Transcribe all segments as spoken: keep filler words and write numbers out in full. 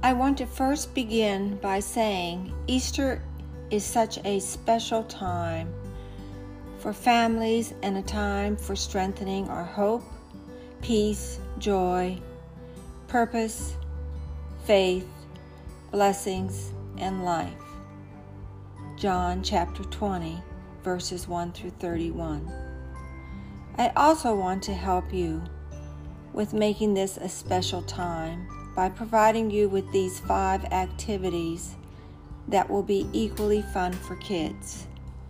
I want to first begin by saying Easter is such a special time for families and a time for strengthening our hope, peace, joy, purpose, faith, blessings, and life. John chapter twenty, verses one through thirty-one. I also want to help you with making this a special time by providing you with these five activities that will be equally fun for kids.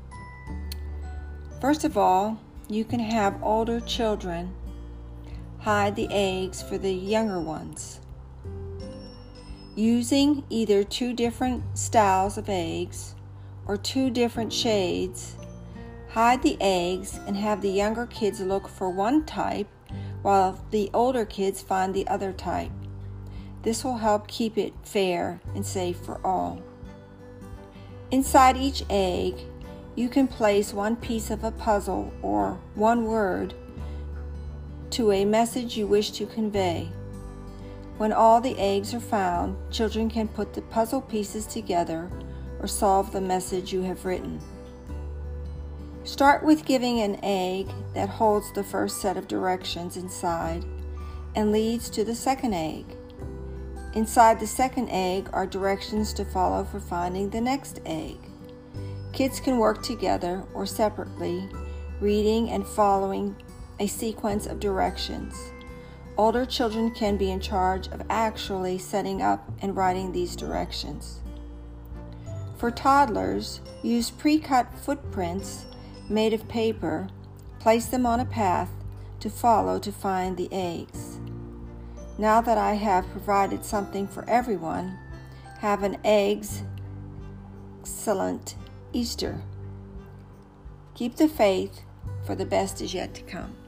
First of all, you can have older children hide the eggs for the younger ones. Using either two different styles of eggs or two different shades, hide the eggs and have the younger kids look for one type while the older kids find the other type. This will help keep it fair and safe for all. Inside each egg, you can place one piece of a puzzle or one word to a message you wish to convey. When all the eggs are found, children can put the puzzle pieces together or solve the message you have written. Start with giving an egg that holds the first set of directions inside and leads to the second egg. Inside the second egg are directions to follow for finding the next egg. Kids can work together or separately, reading and following a sequence of directions. Older children can be in charge of actually setting up and writing these directions. For toddlers, use pre-cut footprints made of paper. Place them on a path to follow to find the eggs. Now that I have provided something for everyone, have an eggs excellent Easter. Keep the faith, for the best is yet to come.